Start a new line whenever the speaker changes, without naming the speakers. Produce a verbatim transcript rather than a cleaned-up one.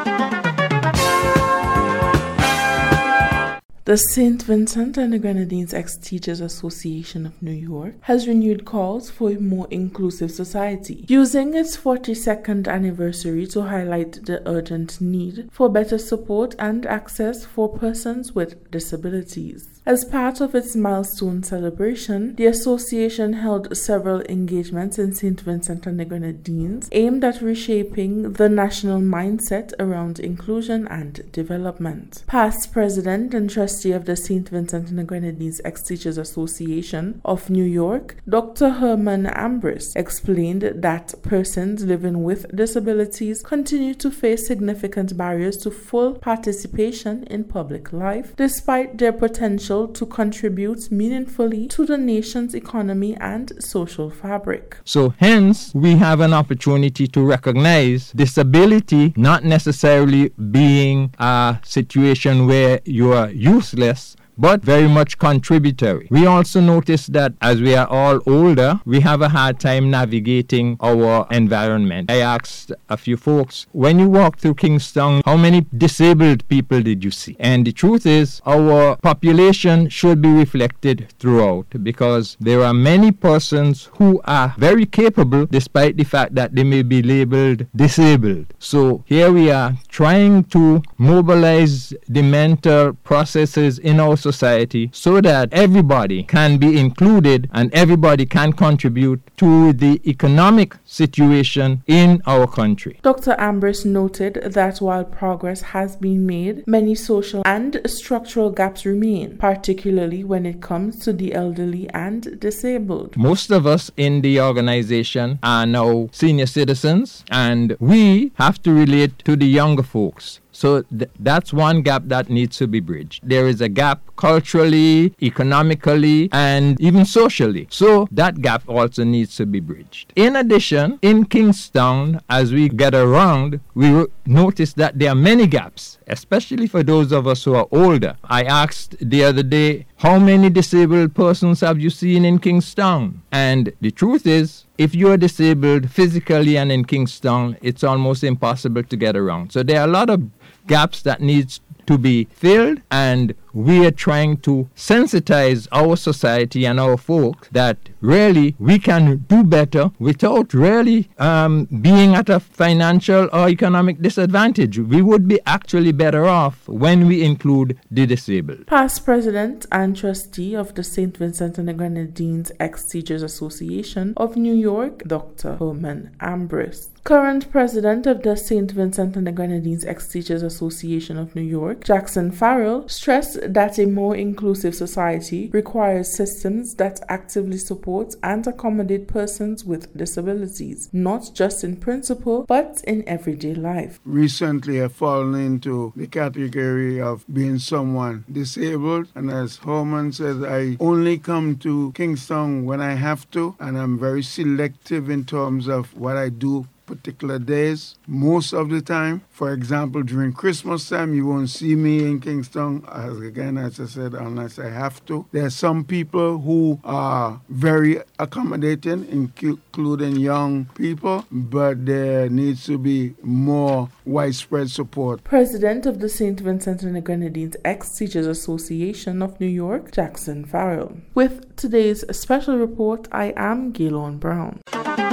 The Saint Vincent and the Grenadines Ex-Teachers Association of New York has renewed calls for a more inclusive society, using its forty-second anniversary to highlight the urgent need for better support and access for persons with disabilities. As part of its milestone celebration, the association held several engagements in Saint Vincent and the Grenadines aimed at reshaping the national mindset around inclusion and development. Past president and trustee of the Saint Vincent and the Grenadines Ex-Teachers Association of New York, Doctor Herman Ambrose, explained that persons living with disabilities continue to face significant barriers to full participation in public life, despite their potential to contribute meaningfully to the nation's economy and social fabric.
So hence, we have an opportunity to recognize disability not necessarily being a situation where you are useless, but very much contributory. We also notice that as we are all older, we have a hard time navigating our environment. I asked a few folks, when you walk through Kingstown, how many disabled people did you see? And the truth is, our population should be reflected throughout, because there are many persons who are very capable despite the fact that they may be labeled disabled. So here we are trying to mobilize the mental processes in our society society so that everybody can be included and everybody can contribute to the economic situation in our country.
Doctor Ambrose noted that while progress has been made, many social and structural gaps remain, particularly when it comes to the elderly and disabled.
Most of us in the organization are now senior citizens, and we have to relate to the younger folks. So th- that's one gap that needs to be bridged. There is a gap culturally, economically, and even socially. So that gap also needs to be bridged. In addition, in Kingstown, as we get around, we re- notice that there are many gaps, especially for those of us who are older. I asked the other day, how many disabled persons have you seen in Kingstown? And the truth is, if you are disabled physically and in Kingstown, it's almost impossible to get around. So there are a lot of gaps that needs to be filled, and we are trying to sensitize our society and our folk that really we can do better without really um, being at a financial or economic disadvantage. We would be actually better off when we include the disabled.
Past president and trustee of the Saint Vincent and the Grenadines Ex-Teachers Association of New York, Doctor Herman Ambrose. Current president of the Saint Vincent and the Grenadines Ex-Teachers Association of New York, Jackson Farrell, stressed that a more inclusive society requires systems that actively support and accommodate persons with disabilities, not just in principle, but in everyday life.
Recently, I've fallen into the category of being someone disabled, and as Herman says, I only come to Kingstown when I have to, and I'm very selective in terms of what I do particular days. Most of the time, for example, during Christmas time, you won't see me in Kingstown, as again, as I said, unless I have to. There are some people who are very accommodating, including young people, but there needs to be more widespread support.
President of the Saint Vincent and the Grenadines Ex-Teachers Association of New York, Jackson Farrell. With today's special report, I am Gaylorn Brown.